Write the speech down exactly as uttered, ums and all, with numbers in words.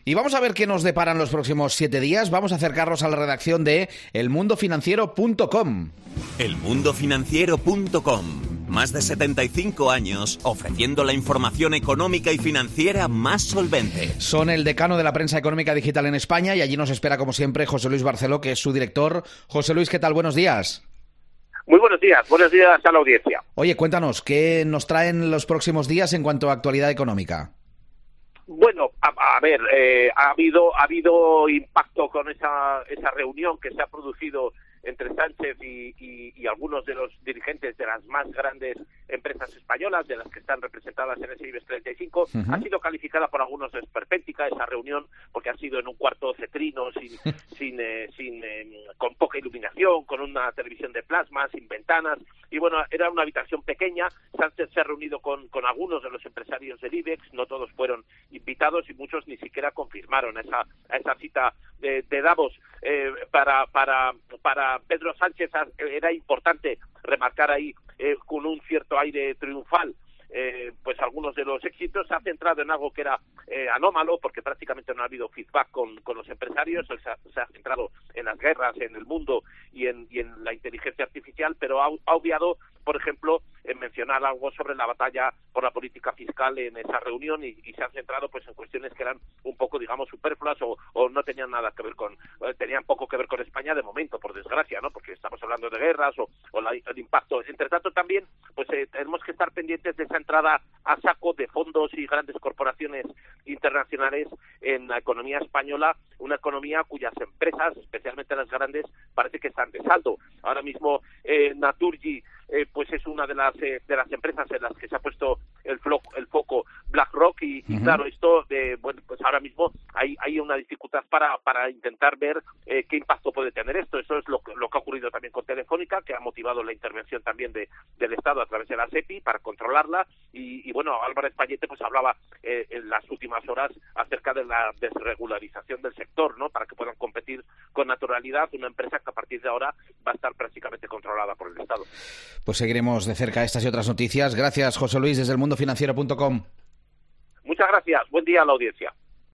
Y vamos a ver qué nos deparan los próximos siete días. Vamos a acercarnos a la redacción de el mundo financiero punto com. el mundo financiero punto com. Más de setenta y cinco años ofreciendo la información económica y financiera más solvente. Son el decano de la prensa económica digital en España y allí nos espera, como siempre, José Luis Barceló, que es su director. José Luis, ¿qué tal? Buenos días. Muy buenos días, buenos días a la audiencia. Oye, cuéntanos, ¿qué nos traen los próximos días en cuanto a actualidad económica? Bueno, a, a ver, eh, ha habido ha habido impacto con esa esa reunión que se ha producido entre Sánchez y, y, y algunos de los dirigentes de las más grandes empresas españolas, de las que están representadas en ese IBEX treinta y cinco. Uh-huh. Ha sido calificada por algunos de esperpéntica esa reunión, porque ha sido en un cuarto cetrino, sin, sin, eh, sin eh, con poca iluminación, con una televisión de plasma, sin ventanas, y bueno, era una habitación pequeña. Sánchez se ha reunido con, con algunos de los empresarios del IBEX, no todos fueron invitados y muchos ni siquiera confirmaron esa, esa cita de, de Davos. Eh, para, para, para Pedro Sánchez era importante remarcar ahí eh, con un cierto aire triunfal eh, pues algunos de los éxitos. Se ha centrado en algo que era eh, anómalo, porque prácticamente no ha habido feedback con, con los empresarios. Él se ha, se ha centrado en las guerras, en el mundo y en, y en la inteligencia artificial, pero ha, ha obviado, por ejemplo, en mencionar algo sobre la batalla por la política fiscal en esa reunión, y, y se ha centrado pues en cuestiones que eran un poco, digamos, superfluas o, o no tenían nada que ver con, eh, tenían poco que ver con España de momento, por desgracia, ¿no? Porque estamos hablando de guerras o, o la, el impacto. Entre tanto, también, pues eh, tenemos que estar pendientes de esa entrada a saco de fondos y grandes corporaciones internacionales en la economía española, una economía cuyas empresas, especialmente las grandes, parece que están de saldo. Ahora mismo eh, Naturgy eh, pues es una de las eh, de las empresas en las que se ha puesto el, flo- el foco BlackRock y, y uh-huh. claro, esto de, bueno, pues ahora mismo hay hay una dificultad para para intentar ver eh, qué impacto puede tener esto. Eso es lo que, lo que ha ocurrido también con Telefónica, que ha motivado la intervención también de del Estado a través de la SEPI para controlarla, y, y bueno, Álvaro Espallete pues hablaba eh, en las últimas horas acerca de la desregularización del sector, ¿no? Para que puedan competir con naturalidad una empresa que a partir de ahora va a estar prácticamente controlada por el Estado. Pues seguiremos de cerca estas y otras noticias. Gracias, José Luis, desde el mundo financiero punto com. Muchas gracias. Buen día a la audiencia.